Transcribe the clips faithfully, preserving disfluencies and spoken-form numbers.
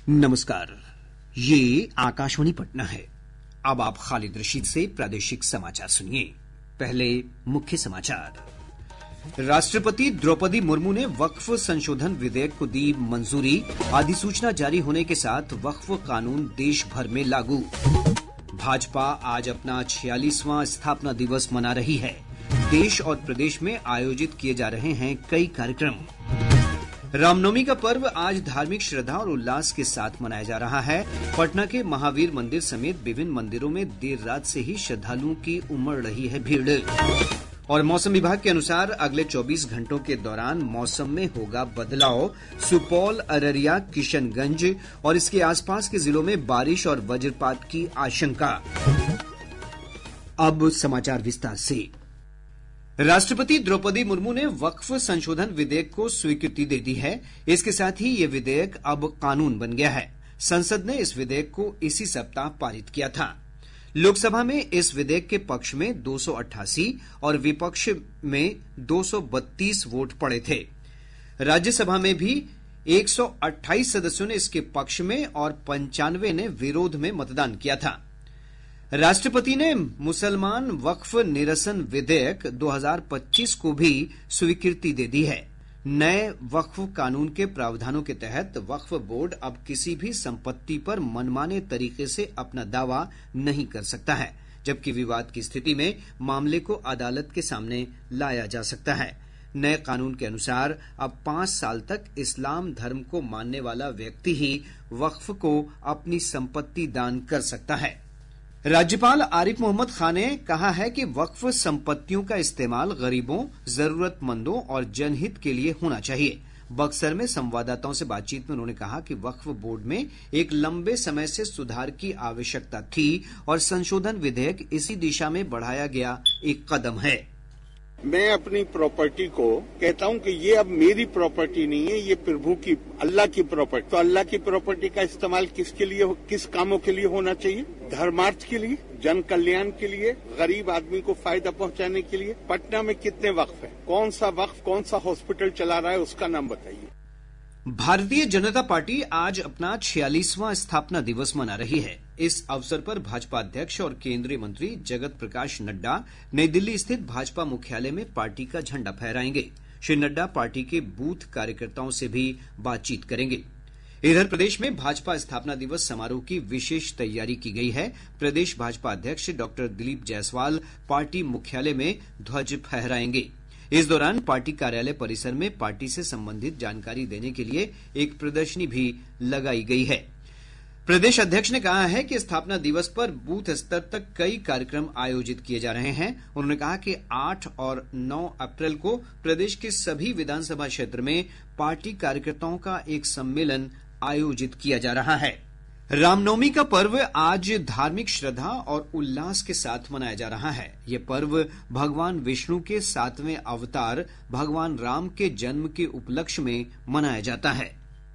नमस्कार, ये आकाशवाणी पटना है। अब आप खालिद रशीद से प्रादेशिक समाचार सुनिए। पहले मुख्य समाचार। राष्ट्रपति द्रौपदी मुर्मू ने वक्फ संशोधन विधेयक को दी मंजूरी। अधिसूचना जारी होने के साथ वक्फ कानून देश भर में लागू। भाजपा आज अपना छियालीसवां स्थापना दिवस मना रही है। देश और प्रदेश में आयोजित किए जा रहे हैं कई कार्यक्रम। रामनवमी का पर्व आज धार्मिक श्रद्धा और उल्लास के साथ मनाया जा रहा है। पटना के महावीर मंदिर समेत विभिन्न मंदिरों में देर रात से ही श्रद्धालुओं की उमड़ रही है भीड़। और मौसम विभाग के अनुसार अगले चौबीस घंटों के दौरान मौसम में होगा बदलाव। सुपौल, अररिया, किशनगंज और इसके आसपास के जिलों में बारिश और वज्रपात की आशंका। अब समाचार विस्तार से। राष्ट्रपति द्रौपदी मुर्मू ने वक्फ संशोधन विधेयक को स्वीकृति दे दी है। इसके साथ ही ये विधेयक अब कानून बन गया है। संसद ने इस विधेयक को इसी सप्ताह पारित किया था। लोकसभा में इस विधेयक के पक्ष में दो सौ अट्ठासी और विपक्ष में दो सौ बत्तीस वोट पड़े थे। राज्यसभा में भी एक सौ अट्ठाईस सदस्यों ने इसके पक्ष में और पंचानवे ने विरोध में मतदान किया था। राष्ट्रपति ने मुसलमान वक्फ निरसन विधेयक दो हज़ार पच्चीस को भी स्वीकृति दे दी है। नए वक्फ कानून के प्रावधानों के तहत वक्फ बोर्ड अब किसी भी संपत्ति पर मनमाने तरीके से अपना दावा नहीं कर सकता है, जबकि विवाद की स्थिति में मामले को अदालत के सामने लाया जा सकता है। नए कानून के अनुसार अब पांच साल तक इस्लाम धर्म को मानने वाला व्यक्ति ही वक्फ को अपनी संपत्ति दान कर सकता है। राज्यपाल आरिफ मोहम्मद खान ने कहा है कि वक्फ संपत्तियों का इस्तेमाल गरीबों, जरूरतमंदों और जनहित के लिए होना चाहिए। बक्सर में संवाददाताओं से बातचीत में उन्होंने कहा कि वक्फ बोर्ड में एक लंबे समय से सुधार की आवश्यकता थी और संशोधन विधेयक इसी दिशा में बढ़ाया गया एक कदम है। मैं अपनी प्रॉपर्टी को कहता हूं कि ये अब मेरी प्रॉपर्टी नहीं है, ये प्रभु की, अल्लाह की प्रॉपर्टी। तो अल्लाह की प्रॉपर्टी का इस्तेमाल किसके लिए, किस कामों के लिए होना चाहिए? धर्मार्थ के लिए, जन कल्याण के लिए, गरीब आदमी को फायदा पहुंचाने के लिए। पटना में कितने वक्फ है? कौन सा वक्फ कौन सा हॉस्पिटल चला रहा है, उसका नाम बताइए। भारतीय जनता पार्टी आज अपना छियालीसवां स्थापना दिवस मना रही है। इस अवसर पर भाजपा अध्यक्ष और केंद्रीय मंत्री जगत प्रकाश नड्डा नई दिल्ली स्थित भाजपा मुख्यालय में पार्टी का झंडा फहराएंगे। श्री नड्डा पार्टी के बूथ कार्यकर्ताओं से भी बातचीत करेंगे। इधर प्रदेश में भाजपा स्थापना दिवस समारोह की विशेष तैयारी की गई है। प्रदेश भाजपा अध्यक्ष डॉक्टर दिलीप जायसवाल पार्टी मुख्यालय में ध्वज फहराएंगे। इस दौरान पार्टी कार्यालय परिसर में पार्टी से संबंधित जानकारी देने के लिए एक प्रदर्शनी भी लगाई गई है। प्रदेश अध्यक्ष ने कहा है कि स्थापना दिवस पर बूथ स्तर तक कई कार्यक्रम आयोजित किए जा रहे हैं। उन्होंने कहा कि आठ और नौ अप्रैल को प्रदेश के सभी विधानसभा क्षेत्र में पार्टी कार्यकर्ताओं का एक सम्मेलन आयोजित किया जा रहा है। रामनवमी का पर्व आज धार्मिक श्रद्धा और उल्लास के साथ मनाया जा रहा है। ये पर्व भगवान विष्णु के सातवें अवतार भगवान राम के जन्म के उपलक्ष्य में मनाया जाता है।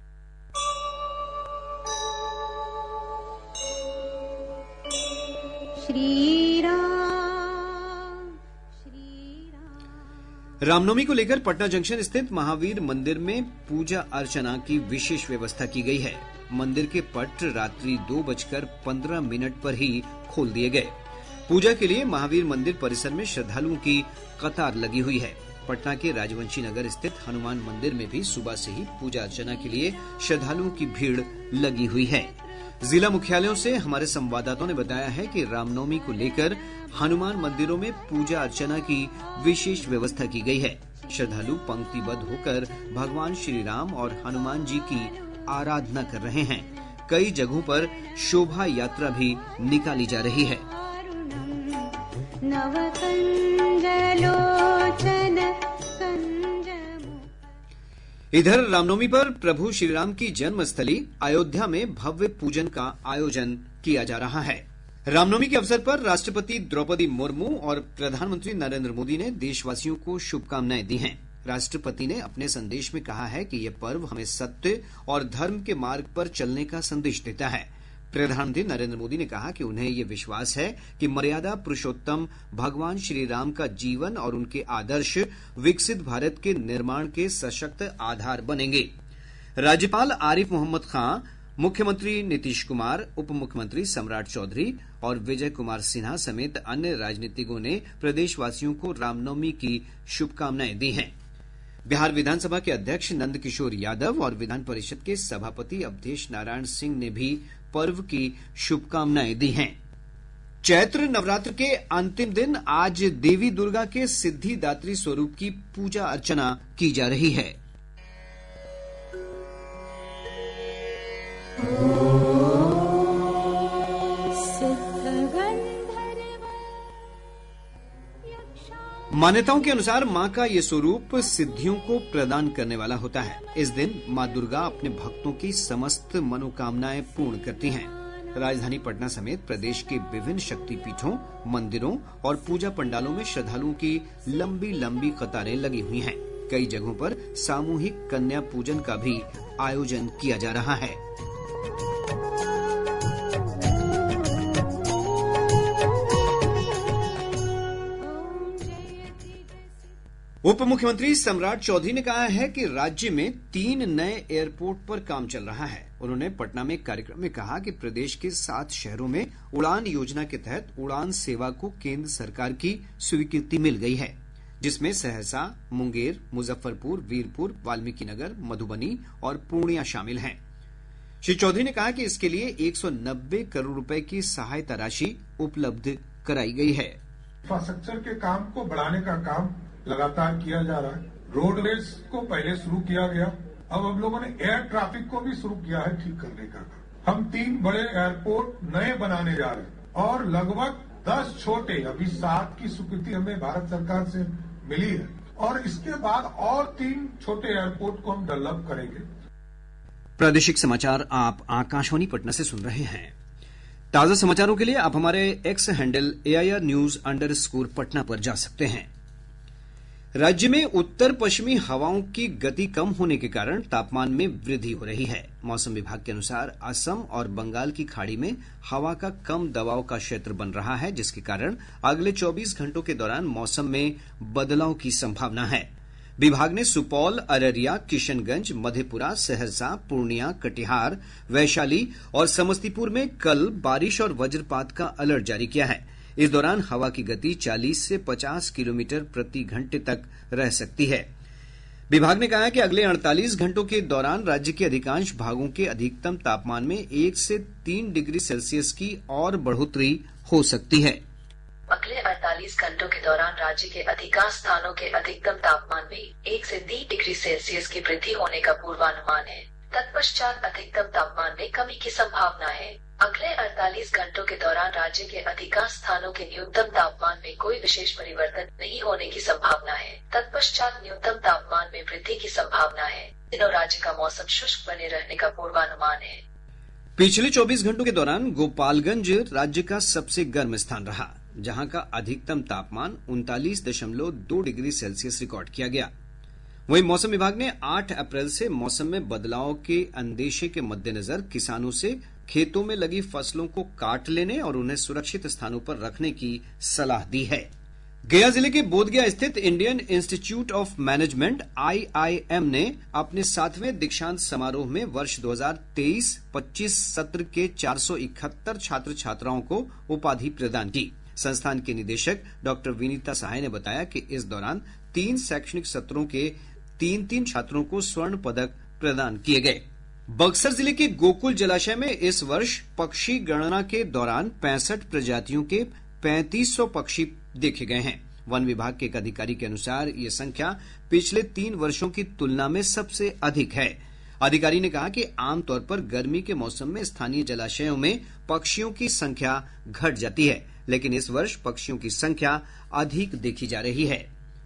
श्री राम श्री राम। रामनवमी को लेकर पटना जंक्शन स्थित महावीर मंदिर में पूजा अर्चना की विशेष व्यवस्था की गई है। मंदिर के पट रात्रि दो बजकर पंद्रह मिनट पर ही खोल दिए गए। पूजा के लिए महावीर मंदिर परिसर में श्रद्धालुओं की कतार लगी हुई है। पटना के राजवंशी नगर स्थित हनुमान मंदिर में भी सुबह से ही पूजा अर्चना के लिए श्रद्धालुओं की भीड़ लगी हुई है। जिला मुख्यालयों से हमारे संवाददाताओं ने बताया है कि रामनवमी को लेकर हनुमान मंदिरों में पूजा अर्चना की विशेष व्यवस्था की गई है। श्रद्धालु पंक्तिबद्ध होकर भगवान श्री राम और हनुमान जी की आराधना कर रहे हैं। कई जगहों पर शोभा यात्रा भी निकाली जा रही है। इधर रामनवमी पर प्रभु श्रीराम की जन्मस्थली अयोध्या में भव्य पूजन का आयोजन किया जा रहा है। रामनवमी के अवसर पर राष्ट्रपति द्रौपदी मुर्मू और प्रधानमंत्री नरेंद्र मोदी ने देशवासियों को शुभकामनाएं दी हैं। राष्ट्रपति ने अपने संदेश में कहा है कि यह पर्व हमें सत्य और धर्म के मार्ग पर चलने का संदेश देता है। प्रधानमंत्री नरेंद्र मोदी ने कहा कि उन्हें ये विश्वास है कि मर्यादा पुरुषोत्तम भगवान श्री राम का जीवन और उनके आदर्श विकसित भारत के निर्माण के सशक्त आधार बनेंगे। राज्यपाल आरिफ मोहम्मद खान मुख्यमंत्री नीतीश कुमार, उप मुख्यमंत्री सम्राट चौधरी और विजय कुमार सिन्हा समेत अन्य राजनीतिज्ञों ने प्रदेशवासियों को रामनवमी की शुभकामनाएं दी हैं। बिहार विधानसभा के अध्यक्ष नंदकिशोर यादव और विधान परिषद के सभापति अवधेश नारायण सिंह ने भी पर्व की शुभकामनाएं दी हैं। चैत्र नवरात्र के अंतिम दिन आज देवी दुर्गा के सिद्धिदात्री स्वरूप की पूजा अर्चना की जा रही है। मान्यताओं के अनुसार मां का ये स्वरूप सिद्धियों को प्रदान करने वाला होता है। इस दिन मां दुर्गा अपने भक्तों की समस्त मनोकामनाएं पूर्ण करती हैं। राजधानी पटना समेत प्रदेश के विभिन्न शक्तिपीठों, मंदिरों और पूजा पंडालों में श्रद्धालुओं की लंबी लंबी कतारें लगी हुई हैं। कई जगहों पर सामूहिक कन्या पूजन का भी आयोजन किया जा रहा है। उप मुख्यमंत्री सम्राट चौधरी ने कहा है कि राज्य में तीन नए एयरपोर्ट पर काम चल रहा है। उन्होंने पटना में एक कार्यक्रम में कहा कि प्रदेश के सात शहरों में उड़ान योजना के तहत उड़ान सेवा को केंद्र सरकार की स्वीकृति मिल गई है, जिसमें सहरसा, मुंगेर, मुजफ्फरपुर, वीरपुर, वाल्मीकिनगर, मधुबनी और पूर्णिया शामिल हैं। श्री चौधरी ने कहा कि इसके लिए एक सौ नब्बे करोड़ रुपए की सहायता राशि उपलब्ध कराई गई है। इंफ्रास्ट्रक्चर के काम को बढ़ाने का काम लगातार किया जा रहा है। रोडवेज को पहले शुरू किया गया, अब हम लोगों ने एयर ट्रैफिक को भी शुरू किया है ठीक करने का काम। हम तीन बड़े एयरपोर्ट नए बनाने जा रहे हैं और लगभग दस छोटे, अभी सात की स्वीकृति हमें भारत सरकार से मिली है और इसके बाद और तीन छोटे एयरपोर्ट को हम डेवलप करेंगे। प्रादेशिक समाचार आप आकाशवाणी पटना से सुन रहे हैं। ताजा समाचारों के लिए आप हमारे X handle AIR news underscore Patna पर जा सकते हैं। राज्य में उत्तर पश्चिमी हवाओं की गति कम होने के कारण तापमान में वृद्धि हो रही है। मौसम विभाग के अनुसार असम और बंगाल की खाड़ी में हवा का कम दबाव का क्षेत्र बन रहा है, जिसके कारण अगले चौबीस घंटों के दौरान मौसम में बदलाव की संभावना है। विभाग ने सुपौल, अररिया, किशनगंज, मधेपुरा, सहरसा, पूर्णिया, कटिहार, वैशाली और समस्तीपुर में कल बारिश और वज्रपात का अलर्ट जारी किया है। इस दौरान हवा की गति चालीस से पचास किलोमीटर प्रति घंटे तक रह सकती है। विभाग ने कहा है कि अगले अड़तालीस घंटों के दौरान राज्य के अधिकांश भागों के अधिकतम तापमान में एक से तीन डिग्री सेल्सियस की और बढ़ोतरी हो सकती है। अगले अड़तालीस घंटों के दौरान राज्य के अधिकांश स्थानों के अधिकतम तापमान में एक से तीन डिग्री सेल्सियस की वृद्धि होने का पूर्वानुमान है। तत्पश्चात अधिकतम तापमान में कमी की संभावना है। अगले अड़तालीस घंटों के दौरान राज्य के अधिकांश स्थानों के न्यूनतम तापमान में कोई विशेष परिवर्तन नहीं होने की संभावना है। तत्पश्चात न्यूनतम तापमान में वृद्धि की संभावना है। दिनों राज्य का मौसम शुष्क बने रहने का पूर्वानुमान है। पिछले चौबीस घंटों के दौरान गोपालगंज राज्य का सबसे गर्म स्थान रहा, जहां का अधिकतम तापमान उनतालीस दशमलव दो डिग्री सेल्सियस रिकॉर्ड किया गया। वहीं मौसम विभाग ने आठ अप्रैल से मौसम में बदलाव के अंदेशे के मद्देनजर किसानों से खेतों में लगी फसलों को काट लेने और उन्हें सुरक्षित स्थानों पर रखने की सलाह दी है। गया जिले के बोधगया स्थित Indian Institute of Management I I M ने अपने सातवें दीक्षांत समारोह में वर्ष दो हज़ार तेईस पच्चीस सत्र के चार सौ इकहत्तर छात्र छात्राओं को उपाधि प्रदान की। संस्थान के निदेशक डॉक्टर विनीता सहाय ने बताया कि इस दौरान तीन शैक्षणिक सत्रों के तीन तीन छात्रों को स्वर्ण पदक प्रदान किए गए। बक्सर जिले के गोकुल जलाशय में इस वर्ष पक्षी गणना के दौरान पैंसठ प्रजातियों के पैंतीस सौ पक्षी देखे गए हैं। वन विभाग के एक अधिकारी के अनुसार ये संख्या पिछले तीन वर्षों की तुलना में सबसे अधिक है। अधिकारी ने कहा कि आमतौर पर गर्मी के मौसम में स्थानीय जलाशयों में पक्षियों की संख्या घट जाती है, लेकिन इस वर्ष पक्षियों की संख्या अधिक देखी जा रही है।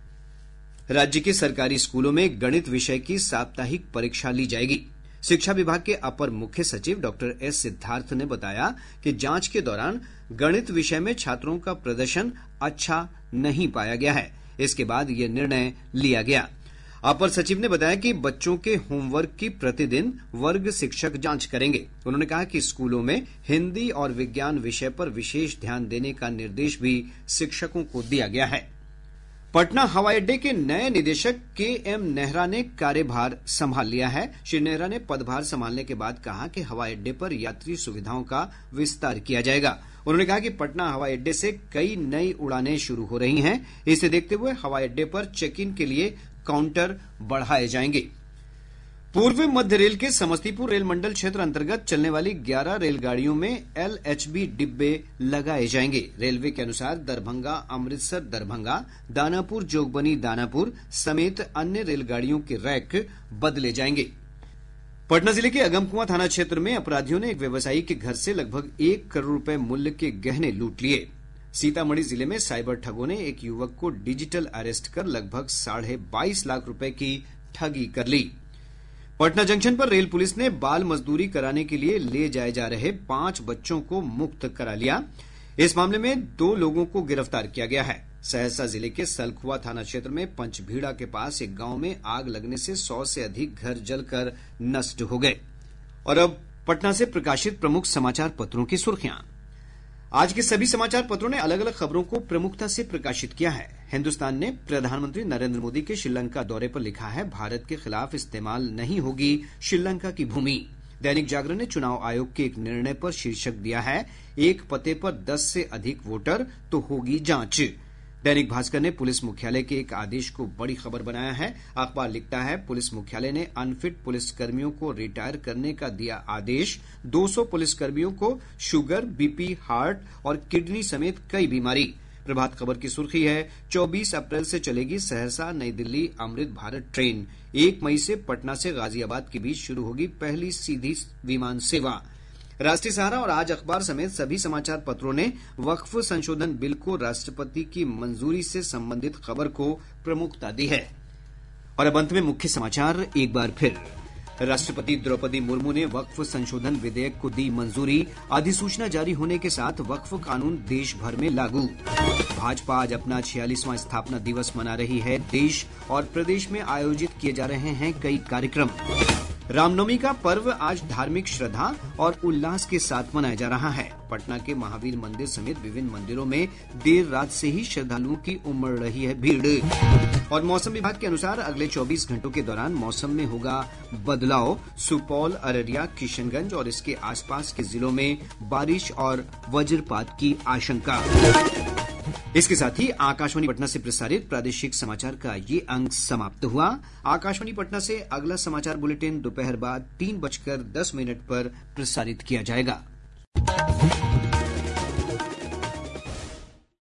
राज्य के सरकारी स्कूलों में गणित विषय की साप्ताहिक परीक्षा ली जाएगी। शिक्षा विभाग के अपर मुख्य सचिव डॉक्टर एस सिद्धार्थ ने बताया कि जांच के दौरान गणित विषय में छात्रों का प्रदर्शन अच्छा नहीं पाया गया है। इसके बाद यह निर्णय लिया गया। अपर सचिव ने बताया कि बच्चों के होमवर्क की प्रतिदिन वर्ग शिक्षक जांच करेंगे। उन्होंने कहा कि स्कूलों में हिन्दी और विज्ञान विषय पर विशेष ध्यान देने का निर्देश भी शिक्षकों को दिया गया है। पटना हवाई अड्डे के नए निदेशक के एम नेहरा ने कार्यभार संभाल लिया है। श्री नेहरा ने पदभार संभालने के बाद कहा कि हवाई अड्डे पर यात्री सुविधाओं का विस्तार किया जाएगा। उन्होंने कहा कि पटना हवाई अड्डे से कई नई उड़ानें शुरू हो रही हैं। इसे देखते हुए हवाई अड्डे पर चेक इन के लिए काउंटर बढ़ाए जाएंगे। पूर्व मध्य रेल के समस्तीपुर रेल मंडल क्षेत्र अंतर्गत चलने वाली ग्यारह रेलगाड़ियों में एलएचबी डिब्बे लगाए जाएंगे। रेलवे के अनुसार दरभंगा अमृतसर दरभंगा, दानापुर जोगबनी दानापुर समेत अन्य रेलगाड़ियों के रैक बदले जाएंगे। पटना जिले के अगमकुआं थाना क्षेत्र में अपराधियों ने एक व्यवसायी के घर से लगभग एक करोड़ रुपए मूल्य के गहने लूट लिए। सीतामढ़ी जिले में साइबर ठगों ने एक युवक को डिजिटल अरेस्ट कर लगभग साढ़े बाईस लाख रुपए की ठगी कर ली। पटना जंक्शन पर रेल पुलिस ने बाल मजदूरी कराने के लिए ले जाए जा रहे पांच बच्चों को मुक्त करा लिया। इस मामले में दो लोगों को गिरफ्तार किया गया है। सहरसा जिले के सलखुआ थाना क्षेत्र में पंचभीड़ा के पास एक गांव में आग लगने से सौ से अधिक घर जलकर नष्ट हो गए। और अब पटना से प्रकाशित प्रमुख समाचार पत्रों की सुर्खियां। आज के सभी समाचार पत्रों ने अलग अलग खबरों को प्रमुखता से प्रकाशित किया है। हिन्दुस्तान ने प्रधानमंत्री नरेंद्र मोदी के श्रीलंका दौरे पर लिखा है, भारत के खिलाफ इस्तेमाल नहीं होगी श्रीलंका की भूमि। दैनिक जागरण ने चुनाव आयोग के एक निर्णय पर शीर्षक दिया है, एक पते पर दस से अधिक वोटर तो होगी जांच। दैनिक भास्कर ने पुलिस मुख्यालय के एक आदेश को बड़ी खबर बनाया है। अखबार लिखता है, पुलिस मुख्यालय ने अनफिट पुलिसकर्मियों को रिटायर करने का दिया आदेश। दो सौ पुलिसकर्मियों को शुगर, बीपी, हार्ट और किडनी समेत कई बीमारी। प्रभात खबर की सुर्खी है, चौबीस अप्रैल से चलेगी सहरसा नई दिल्ली अमृत भारत ट्रेन। एक मई से पटना से गाजियाबाद के बीच शुरू होगी पहली सीधी विमान सेवा। राष्ट्रीय सहारा और आज अखबार समेत सभी समाचार पत्रों ने वक्फ संशोधन बिल को राष्ट्रपति की मंजूरी से संबंधित खबर को प्रमुखता दी है। और अब अंत में मुख्य समाचार एक बार फिर। राष्ट्रपति द्रौपदी मुर्मू ने वक्फ संशोधन विधेयक को दी मंजूरी। अधिसूचना जारी होने के साथ वक्फ कानून देश भर में लागू। भाजपा आज अपना छियालीसवां स्थापना दिवस मना रही है। देश और प्रदेश में आयोजित किए जा रहे हैं कई कार्यक्रम। रामनवमी का पर्व आज धार्मिक श्रद्धा और उल्लास के साथ मनाया जा रहा है। पटना के महावीर मंदिर समेत विभिन्न मंदिरों में देर रात से ही श्रद्धालुओं की उमड़ रही है भीड़। और मौसम विभाग के अनुसार अगले चौबीस घंटों के दौरान मौसम में होगा बदलाव। सुपौल, अररिया, किशनगंज और इसके आसपास के जिलों में बारिश और वज्रपात की आशंका। इसके साथ ही आकाशवाणी पटना से प्रसारित प्रादेशिक समाचार का ये अंक समाप्त हुआ। आकाशवाणी पटना से अगला समाचार बुलेटिन दोपहर बाद तीन बजकर दस मिनट पर प्रसारित किया जाएगा।